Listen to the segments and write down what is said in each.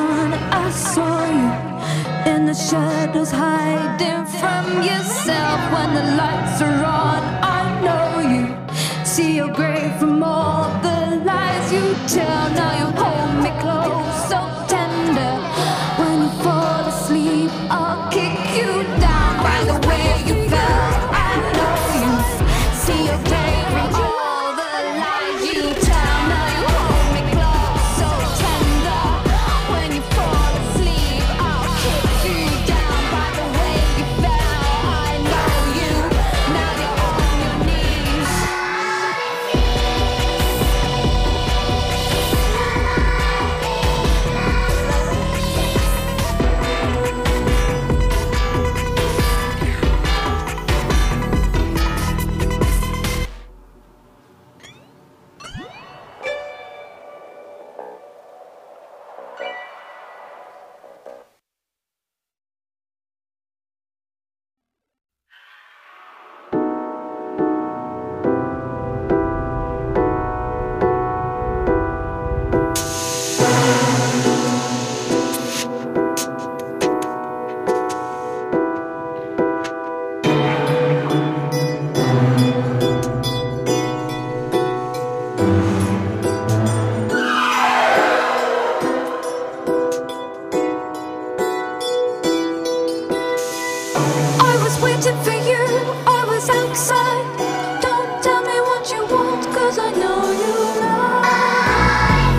sun, I saw you in the shadows, hiding from yourself. When the lights are on, I know you see your grave from all the lies you tell. Now you hold me close, so tender. When you fall asleep, I'll kick you down. By the way you fell, I know you see your grave from all the lies you tell. Now you hold me close, so tender. When you fall asleep, I'll kick you down. By the way you fell, I know you. Now you're on your knees. I was waiting for you, I was outside. Don't tell me what you want, 'cause I know you lie.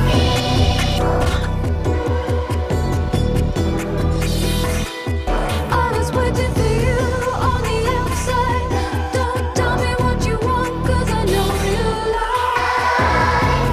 I was waiting for you on the outside. Don't tell me what you want, 'cause I know you lie.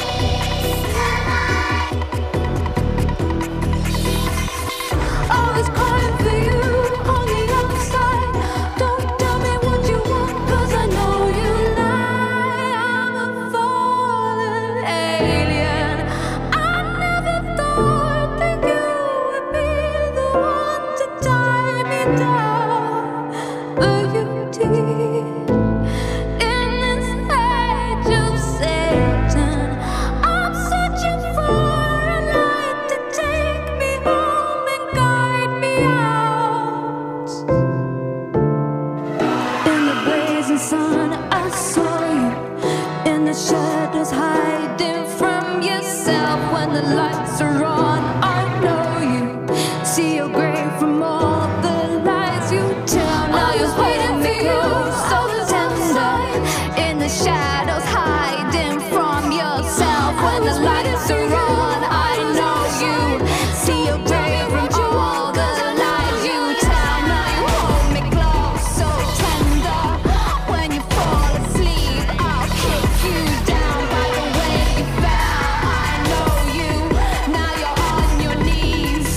I was crying for you on the outside. Don't tell me what you want, 'cause I know you lie. I'm a fallen alien. I never thought that you would be the one to tie me down, but you did. In this age of Satan, I'm searching for a light to take me home and guide me out. In the blazing sun, I saw you in the shadows, hiding from yourself. When the lights are on, I know you see your grave from all the lies you tell. Now you're waiting for you, so tender. In the shadows, hiding from yourself. When the lights are on, I know you see your grave from all the lies you tell. Now you hold me close, so tender. When you fall asleep, I'll kick you down. By the way you fell, I know you. Now you're on your knees.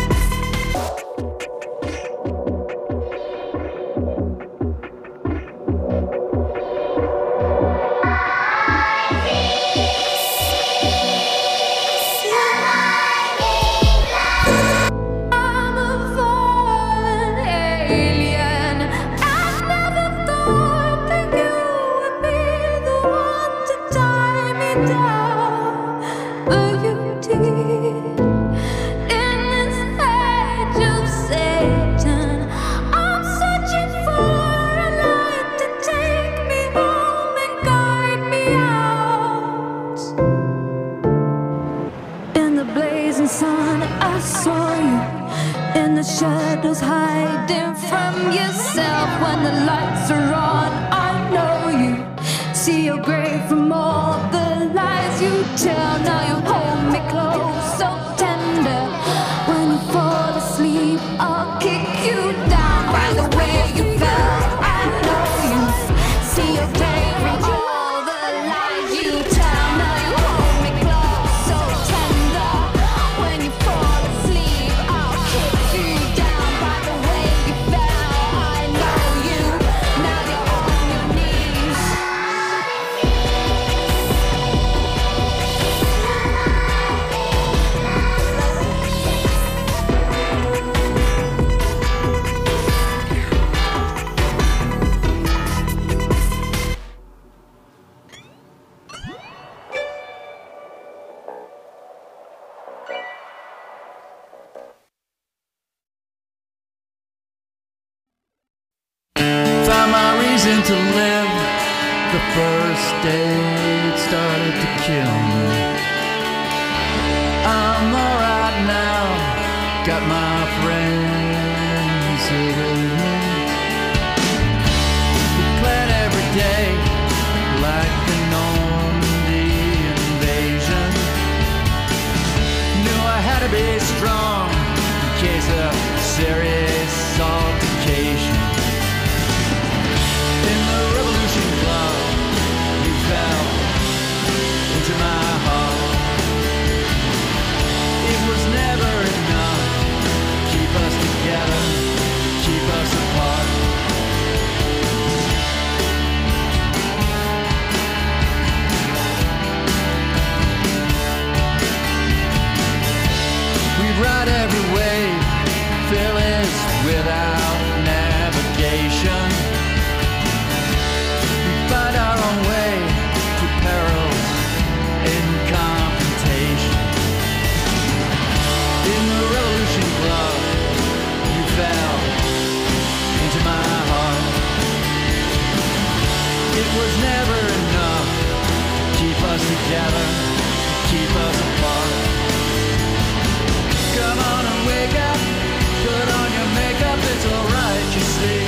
I'm a fallen alien. I never thought that you would be the one to tie me down, but you did. In this age of Satan, I'm searching for a light to take me home and guide me out. In the blazing sun, I saw you in the shadows, hiding from yourself. When the lights are on, I know you see your grave from all the lies you tell. Now you hold me close, so tender. When you fall asleep, I'll kick you down. By the way you fell, I know you see your grave from all the lies you tell. Now you hold me close, so tender. When you fall asleep, I'll kick you down. By the way you fell, I know you. Now you're on your knees. to live. The first day it started to kill me. I'm alright now, got my friends here with me. We plan every day like the Normandy invasion. Knew I had to be strong in case of serious altercation. In the Revolution Club, you fell into my heart. It was never enough to keep us together, to keep us apart. We ride every wave, fearless without navigation. We find our own way through perils in confrontation. In the Revolution Club, you fell into my heart. It was never enough to keep us together, keep us apart. Come on and wake up, put on your makeup, it's alright, you see.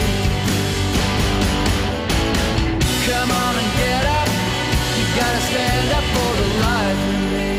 Come on and get up, you gotta stand up for the life in me.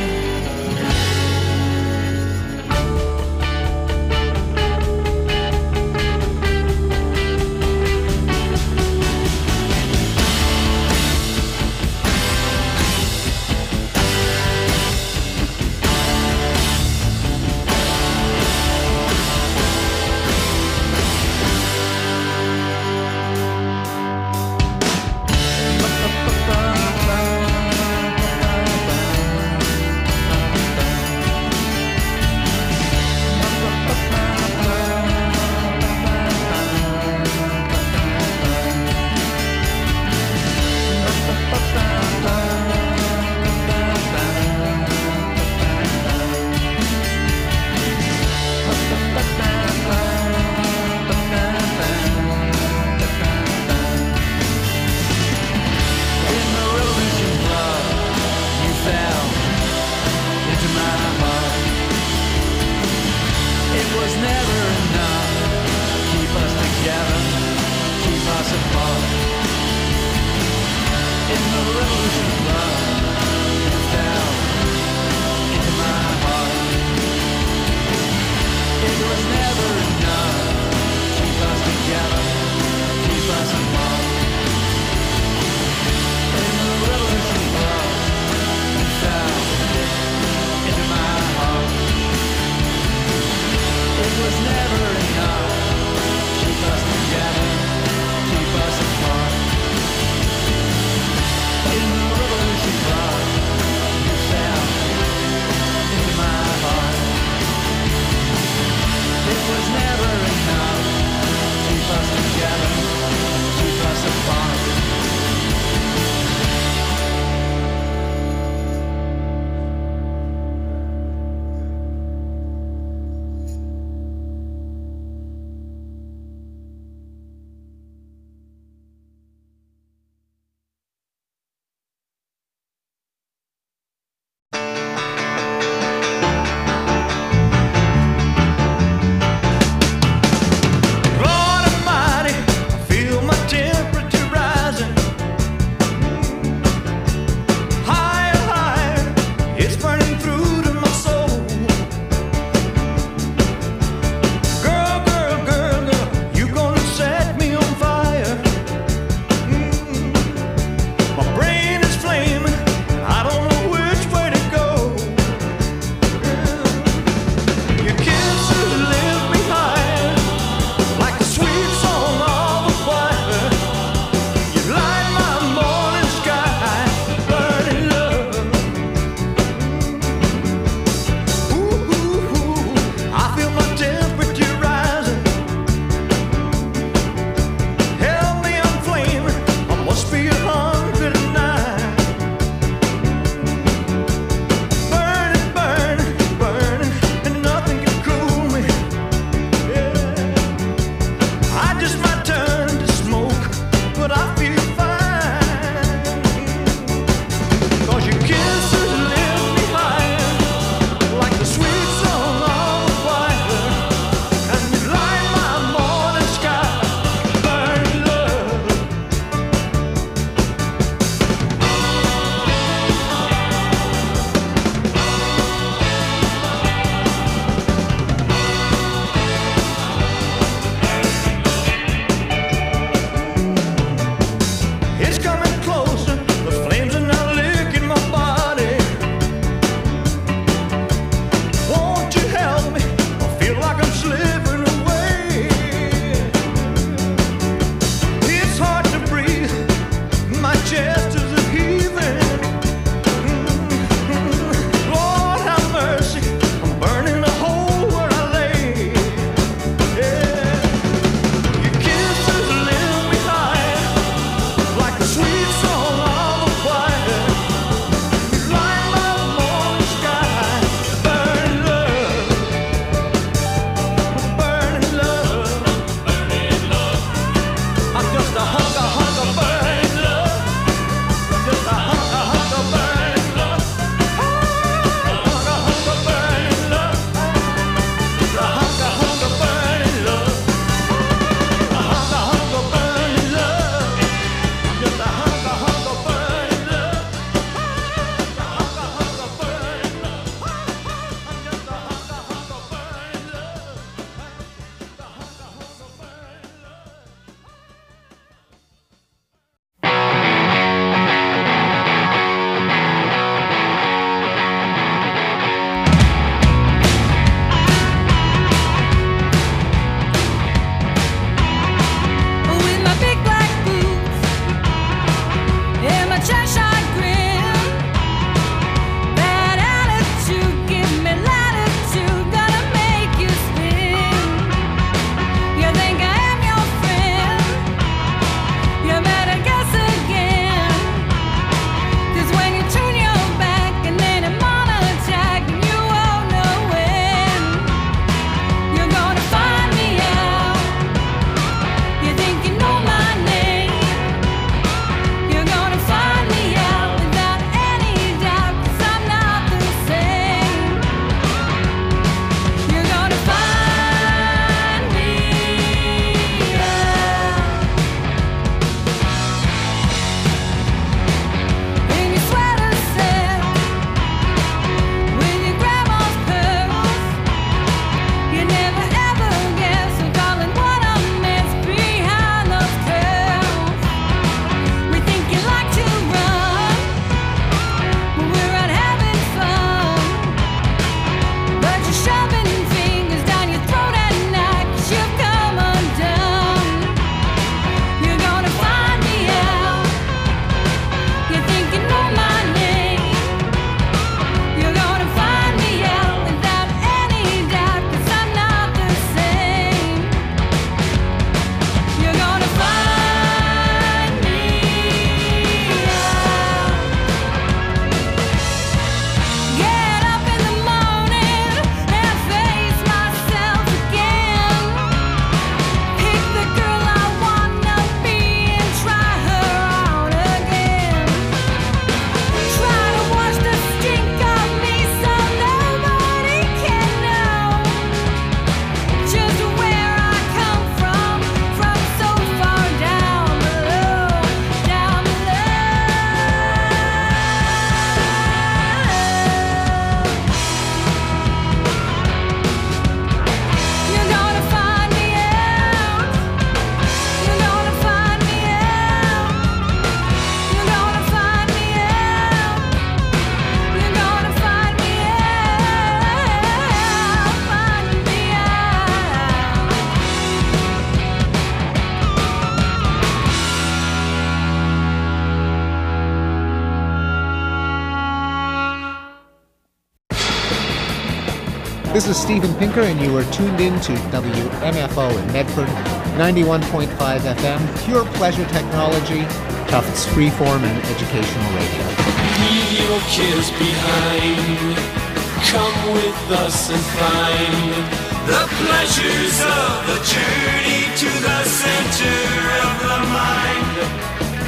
This is Steven Pinker, and you are tuned in to WMFO in Medford, 91.5 FM, pure pleasure technology, Tufts freeform and educational radio. Leave your kids behind. Come with us and find the pleasures of the journey to the center of the mind.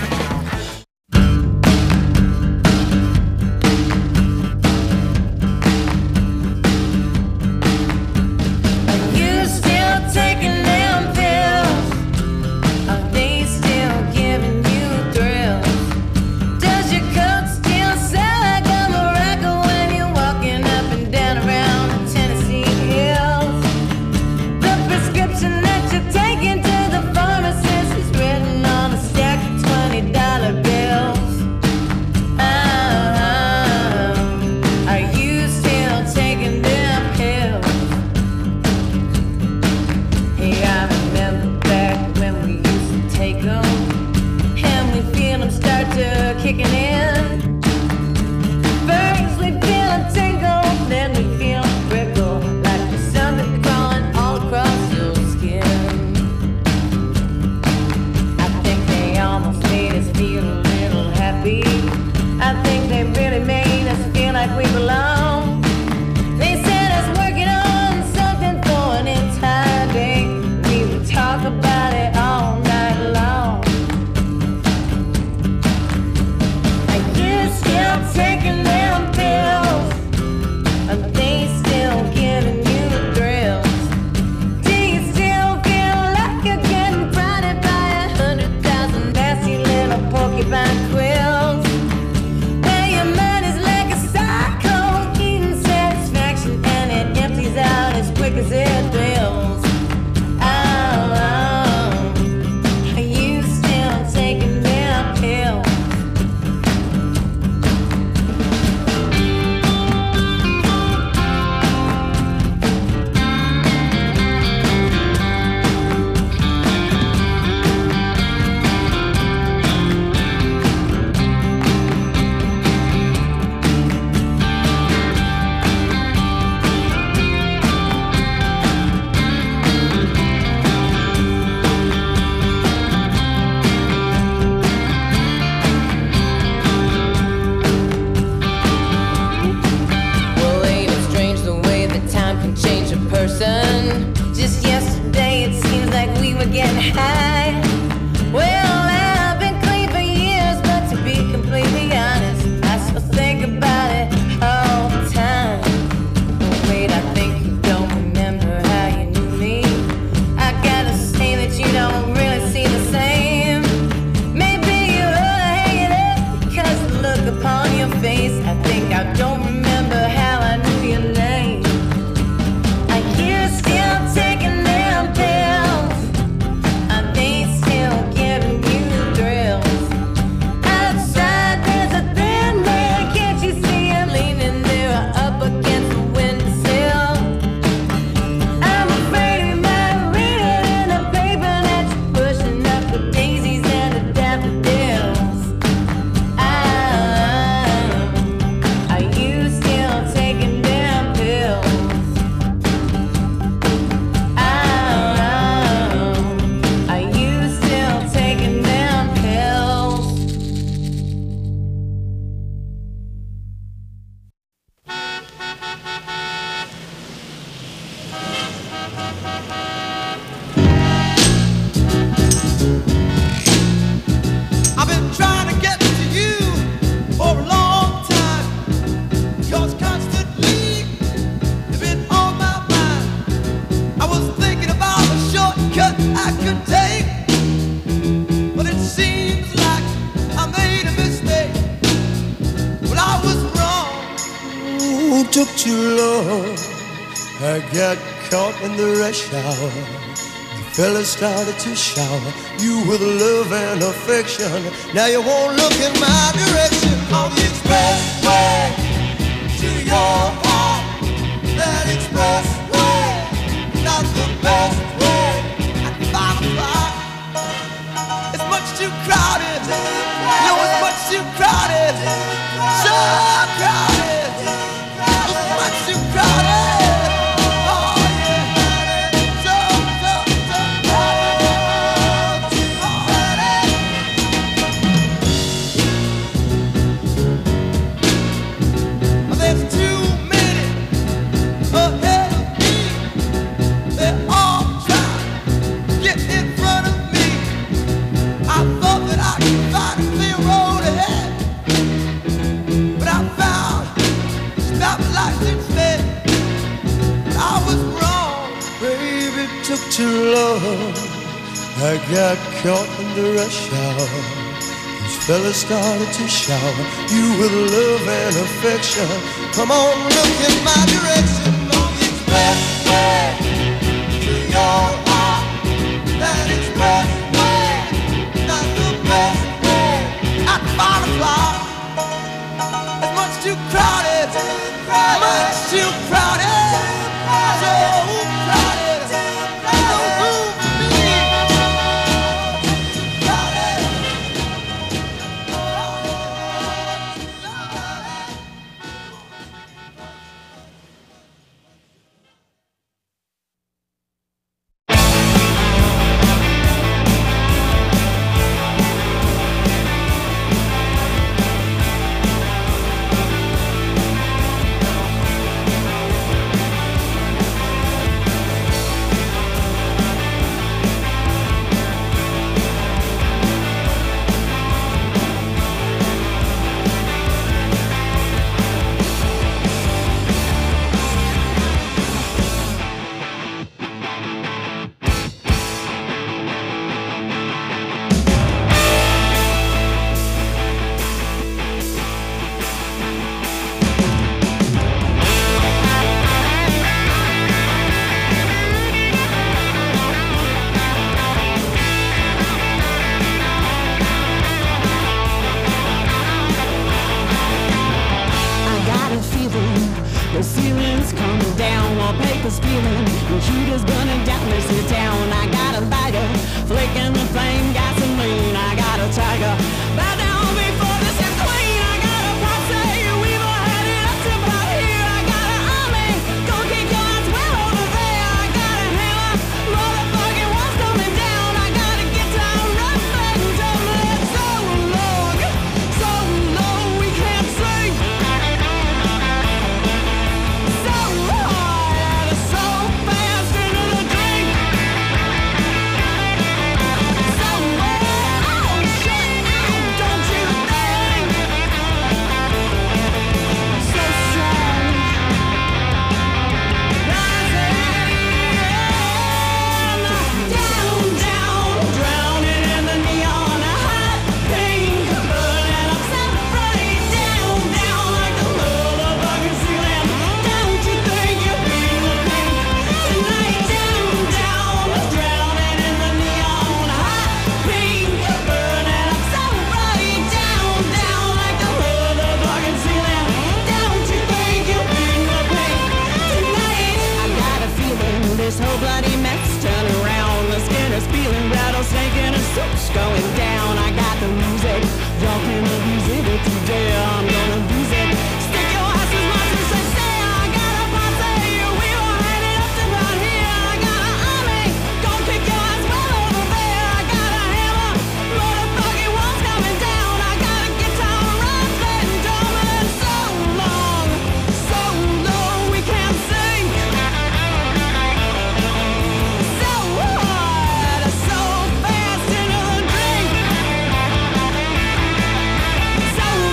Took too long. I got caught in the rush hour. The fellas started to shower you with love and affection. Now you won't look in my direction. On the expressway to your heart. That expressway, not the best way. At 5 o'clock, it's much too crowded. No, it's much too crowded. So crowded. Much too crowded. took too long. I got caught in the rush hour. These fellas started to shower you with love and affection. Come on, look in my direction. No expressway to your heart. That expressway, not the best way. At 5 o'clock, it's much too crowded, much too crowded, so crowded. No room for me. The ceiling's coming down, wallpaper's peeling, computers burning down this here town. I got a lighter, flicking the flame, gasoline. I got a tiger, bow down before this is clean. I got a posse, we've all had it up to about here. I got an army, gonna kick your ass well over there. I got a hammer, motherfucking walls coming down. I got a guitar, rough and tumbling. So long, we can't sing. This whole bloody mess turn around. The skinner's feeling, rattlesnake in a suit's going down. I got the music, y'all can abuse it if you dare. I'm gonna abuse it. Stick your ass as much as they say. I got a posse, we all had it up to about here. I got an army, gonna kick your ass well over there. I got a hammer, motherfucking walls coming down. I got a guitar, rough and tumbling. So long, we can't sing. So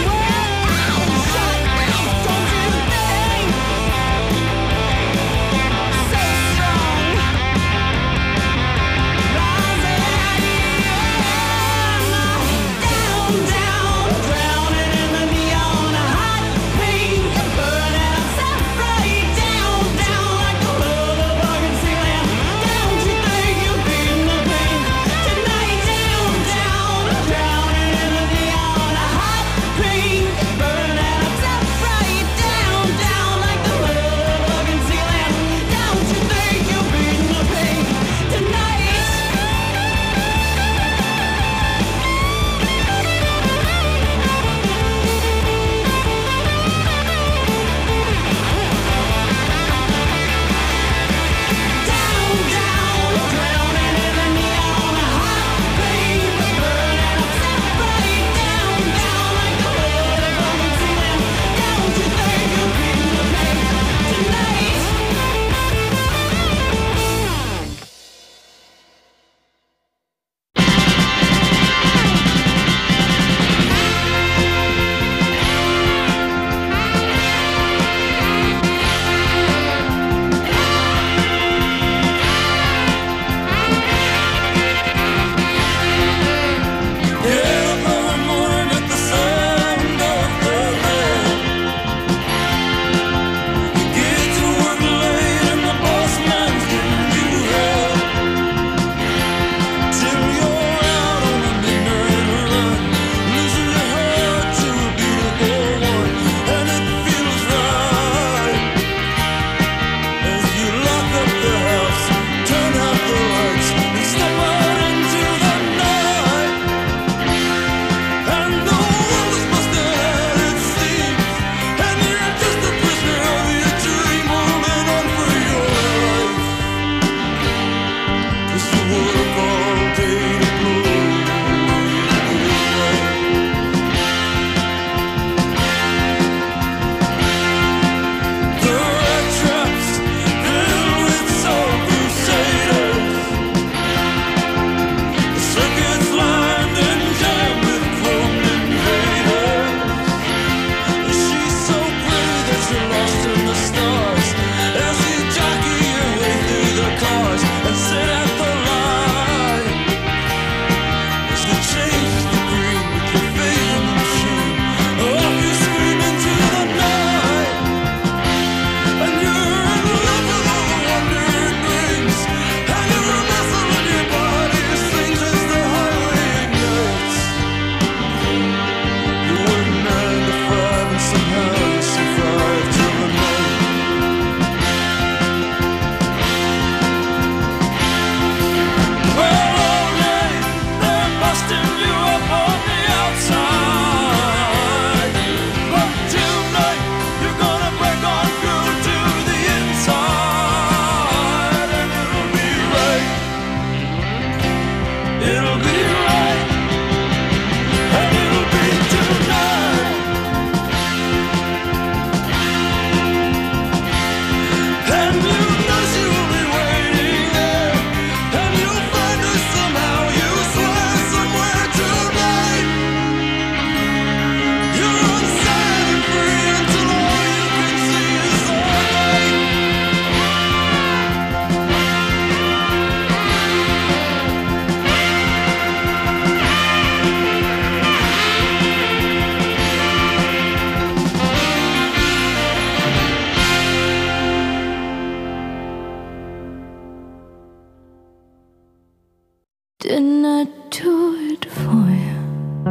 Didn't I do it for you?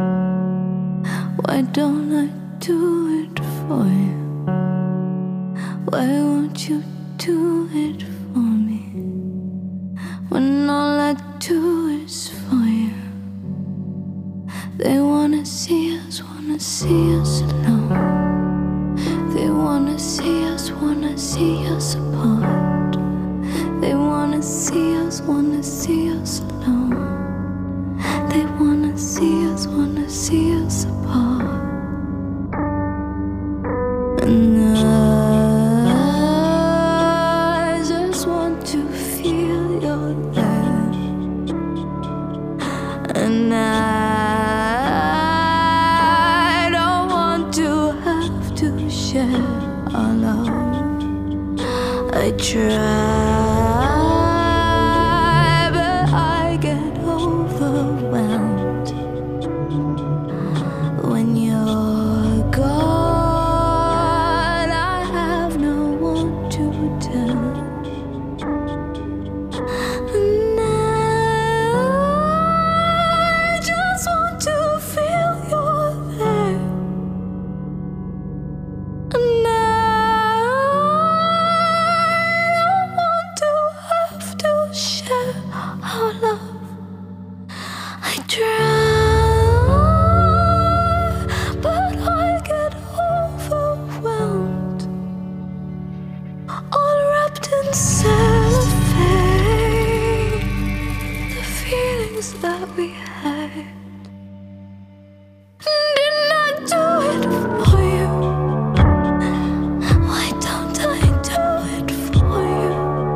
Why don't I do it for you? Why won't you do it for me? When all I do is for you. They wanna see us alone. They wanna see us apart. They wanna see us alone. They wanna see us apart. And I just want to feel your love. And I don't want to have to share our love. I try, but I get overwhelmed when you're gone. I have no one to tell, and I just want to feel you're there. And I don't want to have to share our love. I try, but I get overwhelmed, all wrapped in cellophane. The feelings that we had. Didn't I do it for you? Why don't I do it for you?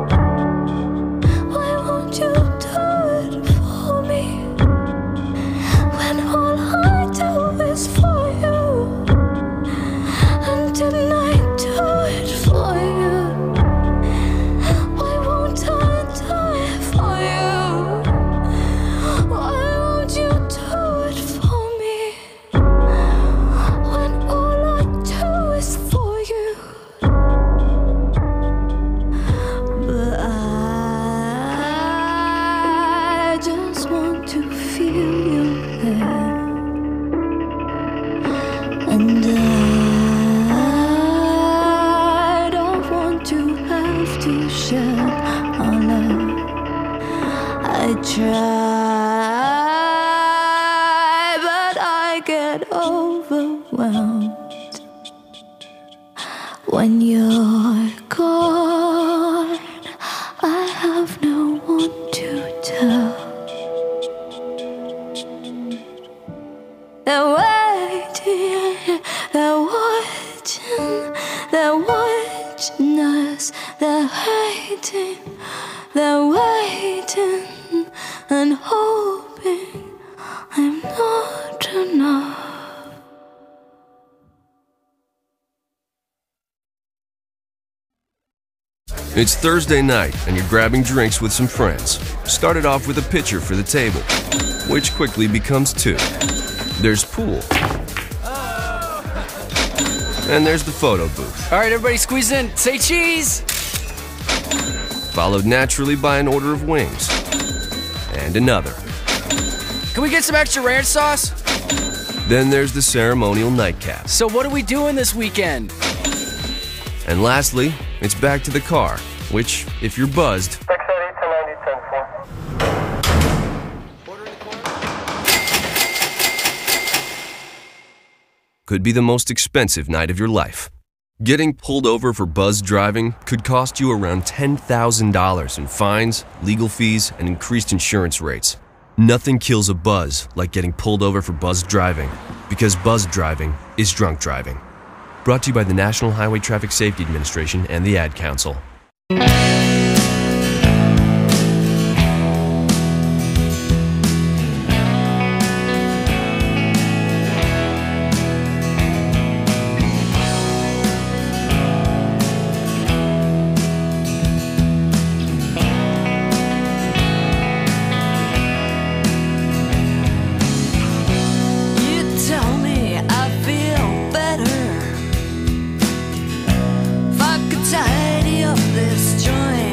Why won't you do it for me? When all I do is for you. And didn't I do it for you? Why won't I do it for you? Why won't you do it for me? When all I do is for you. But I just want to feel your hair. And I don't want to have to share our love. I try, but I get overwhelmed when you're gone. I have no one to tell. They're waiting, they're watching, they're watching us. They're waiting and hoping I'm not enough. It's Thursday night, and you're grabbing drinks with some friends. Started off with a pitcher for the table, which quickly becomes two. There's pool. And there's the photo booth. All right, everybody squeeze in. Say cheese! Followed naturally by an order of wings. And another. Can we get some extra ranch sauce? Then there's the ceremonial nightcap. So what are we doing this weekend? And lastly, it's back to the car, which, if you're buzzed, could be the most expensive night of your life. Getting pulled over for buzzed driving could cost you around $10,000 in fines, legal fees, and increased insurance rates. Nothing kills a buzz like getting pulled over for buzzed driving, because buzzed driving is drunk driving. Brought to you by the National Highway Traffic Safety Administration and the Ad Council. Tidy up this joint.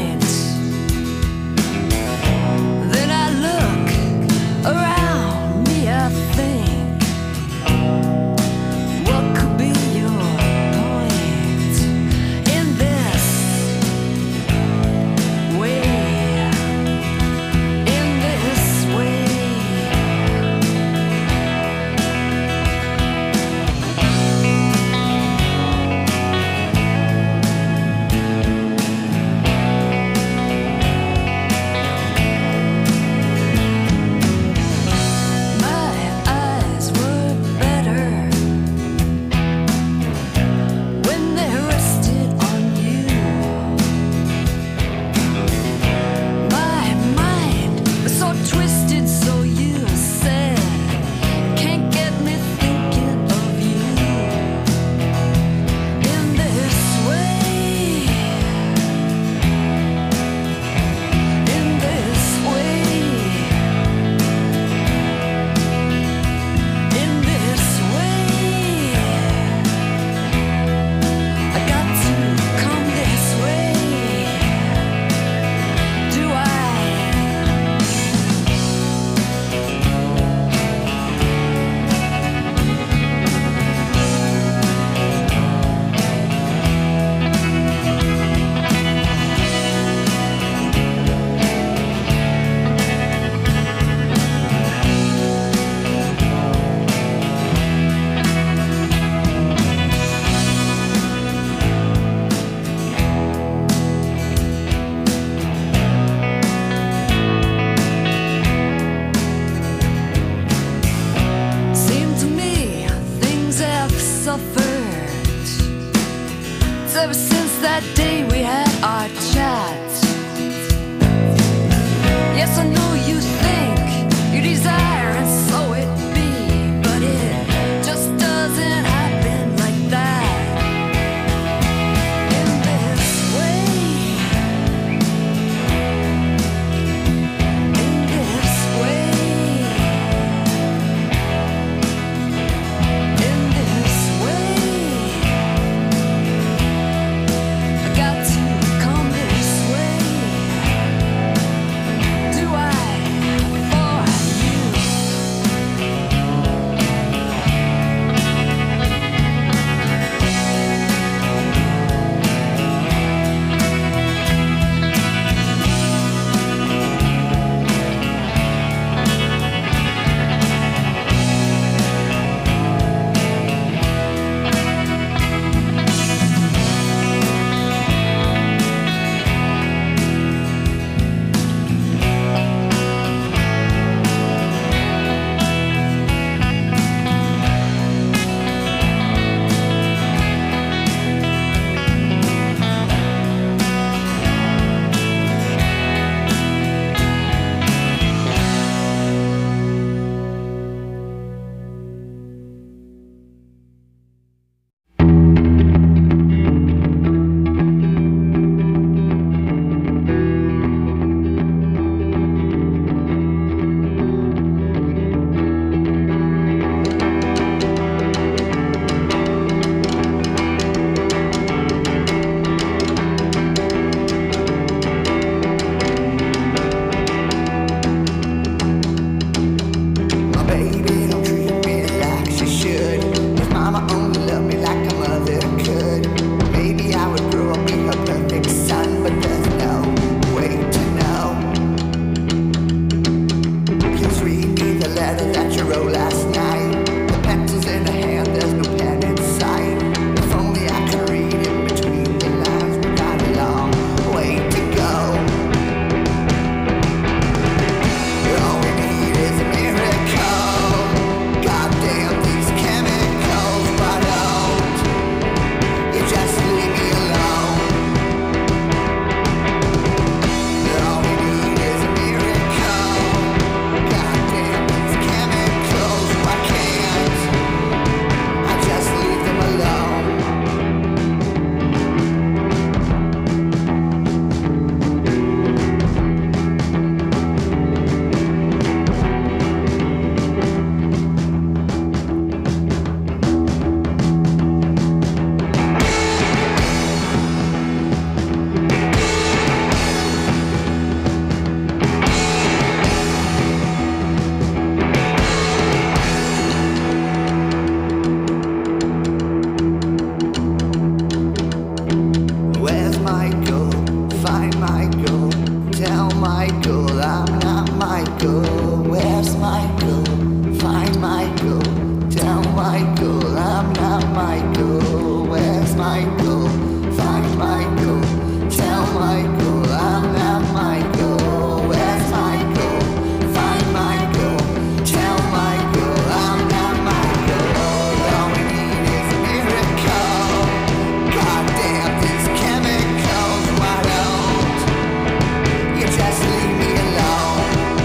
Michael, I'm not Michael. Where's Michael? Find Michael. Tell Michael, I'm not Michael. Where's Michael? Find Michael. Tell Michael, I'm not Michael. Where's Michael? Find Michael. Tell Michael, I'm not Michael. All we need is a miracle. Goddamn these chemicals. Why don't you just leave me alone?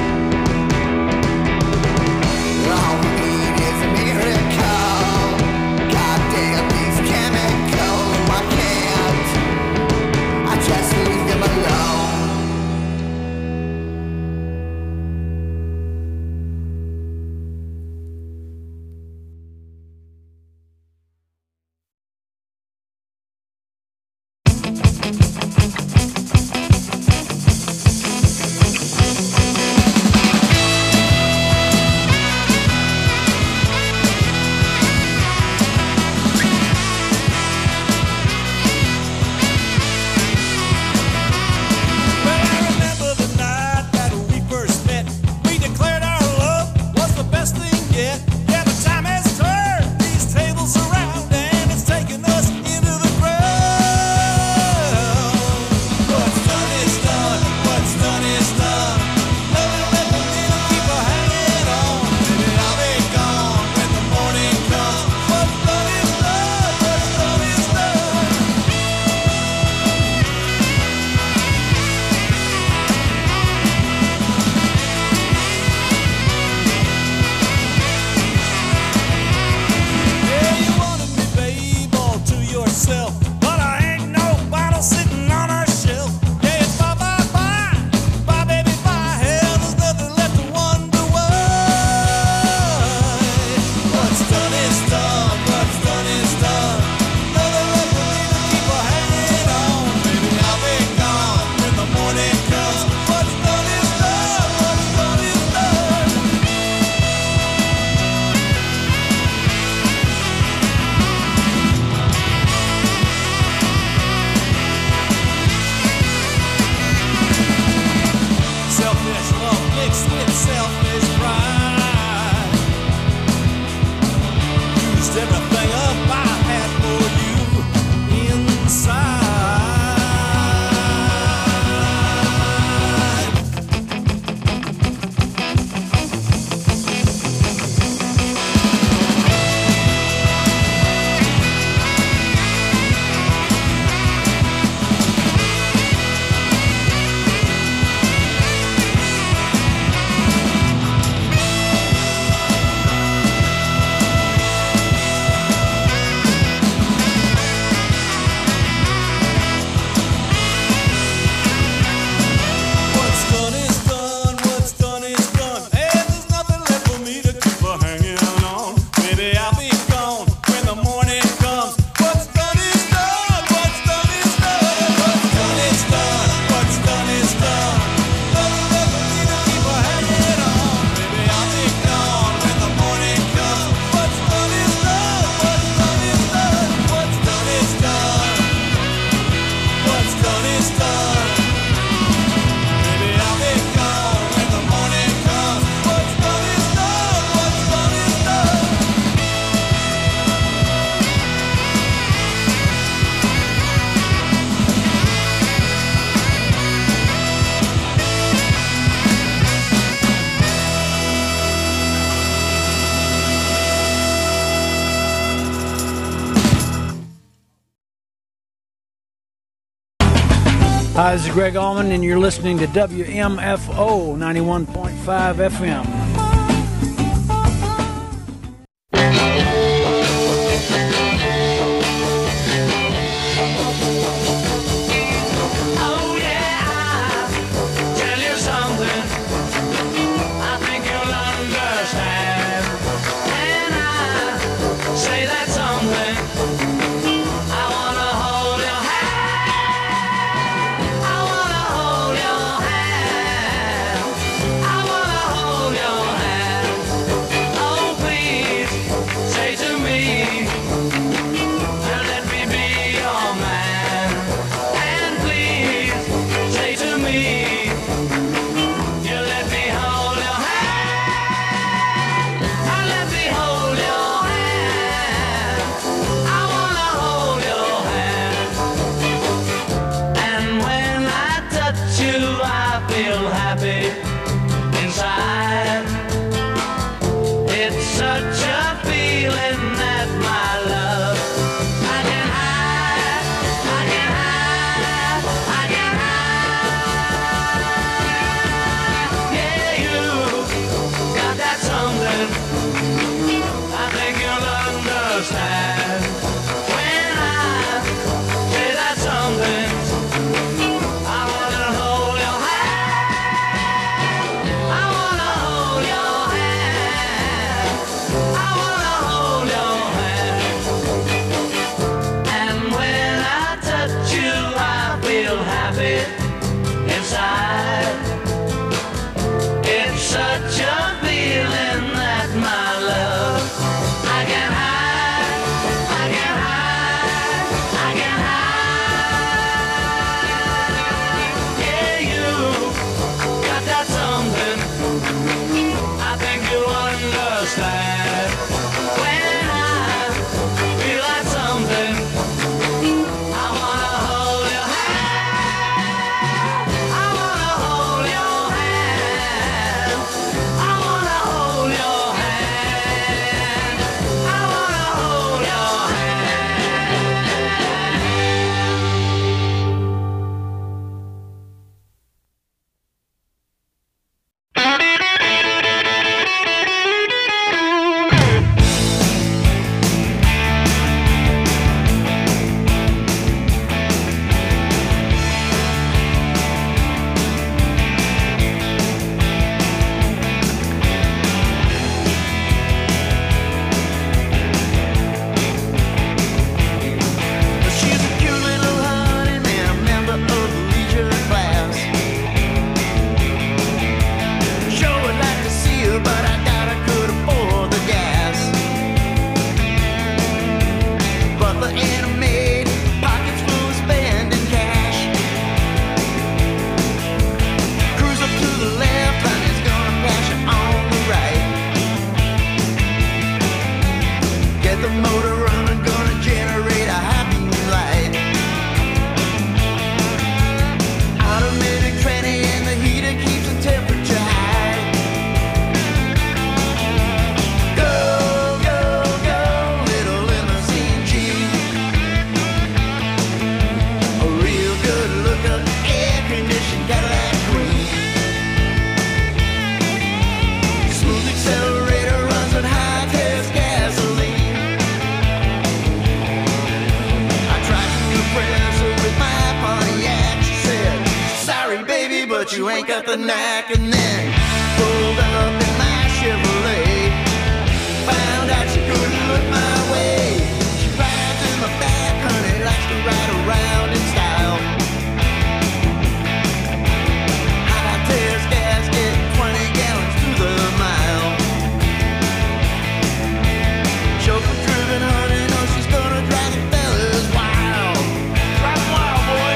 All we need is a miracle. Goddamn these chemicals. Why can't I just leave them alone? Well, I remember the night that we first met. We declared our love was the best thing yet. Yeah, the time has turned these tables around, and it's taken us into the ground. What's done is done. What's done is done. Nothing left for me to keep her hanging on. Maybe I'll be gone when the morning comes. What's done is done. What's done is done. Yeah, you wanted me, babe, all to yourself. But I ain't no bottle sitting on our shelf. Yeah, it's bye, bye, bye. Bye, baby, bye. Hell, there's nothing left to wonder why. What's done is done. What's done is done. Nothing left for me to keep her hanging on. Baby, I'll be gone when the morning comes. What's done is done. What's done is done. Selfish love mixed with selfish pride. Used everything up I had for you inside. What's done is done. What's done is done. And there's nothing left for me to keep her hanging on. Maybe I'll be gone when the morning comes. What's done is done. What's done is done. What's done is done. What's done is done. Nothing left for me to keep her hanging on. Maybe I'll be gone when the morning comes. What's done is done. What's done is done. What's done is done. What's done is done. Maybe I'll be gone when the morning comes. What's done is done. What's done is done. Hi, this is Greg Allman, and you're listening to WMFO 91.5 FM. Oh yeah, I'll tell you something. I think you'll understand. And I say that something. I wanna hold your hand. I wanna hold your hand. I wanna hold your I think you'll understand when I feel like something. I wanna hold your hand. I wanna hold your hand. I wanna hold your hand. I wanna hold your She's a cute little honey man, a member of the leisure class. Sure would like to see her, but I doubt I could afford the gas. Butler in a maid, pockets full of spending cash. Cruise up to the left, honey's gonna pass you on the right. Get the motor running, gonna generate a high beam light. Automatic tranny and the heater keeps the temperature high. Go, go, go, little limousine G. A real good looker, air-conditioned Cadillac Queen. Smooth accelerator runs on high-test gasoline. I tried to impress her with my Pontiac. She said, sorry baby, but you ain't got the knack. And then pulled up in my Chevrolet. Found out she couldn't look my way. She rides in my back, honey, likes to ride around in style. High test gas, get 20 gallons to the mile. Chauffeur driven, honey, knows she's gonna drive the fellas wild. Drive 'em wild, boy.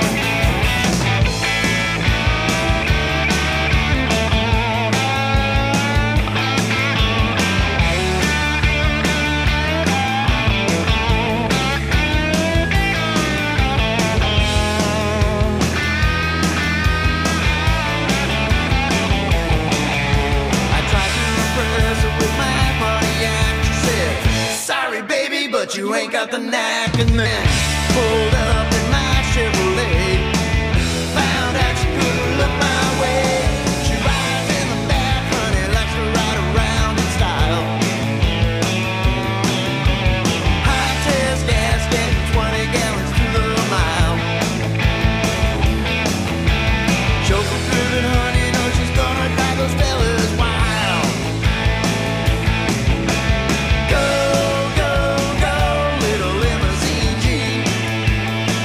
I tried to impress her with my Pontiac. She said, sorry baby, but you ain't got the knack. And then pulled up in my Chevrolet. Found out she couldn't look my way. She rides in the back, honey, likes to ride around in style. High test gas, getting 20 gallons to the mile. Chauffeur driven, honey, knows she's gonna drive those fellas wild. Go, go, go, little limousine G.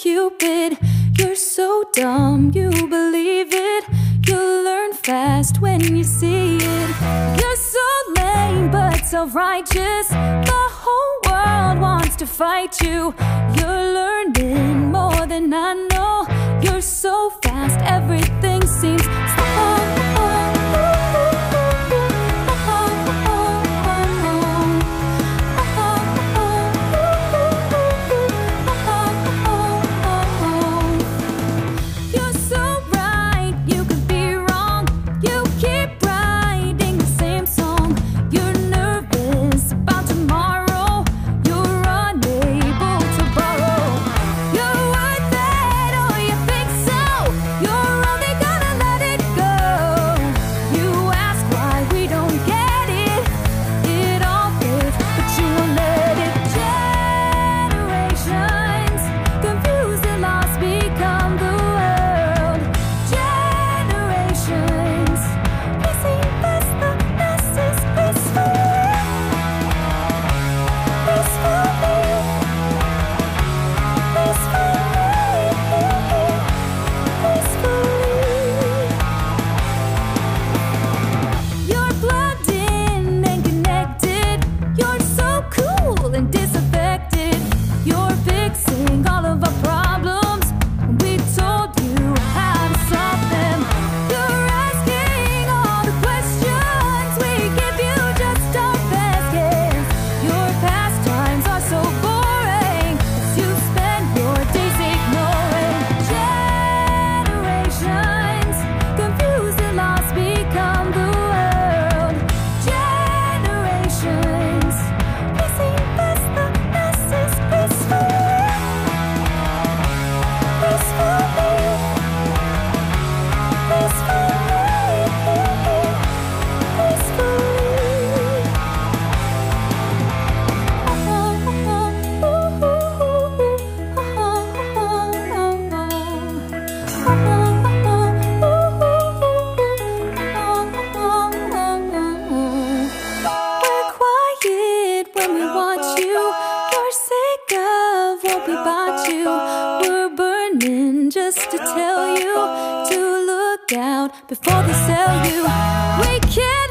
Cupid. You're so dumb, you believe it. You'll learn fast when you see it. You're so lame but self-righteous. The whole world wants to fight you. You're learning more than I know. You're so fast, everything seems slow. Just to tell you to look out before they sell you. We can't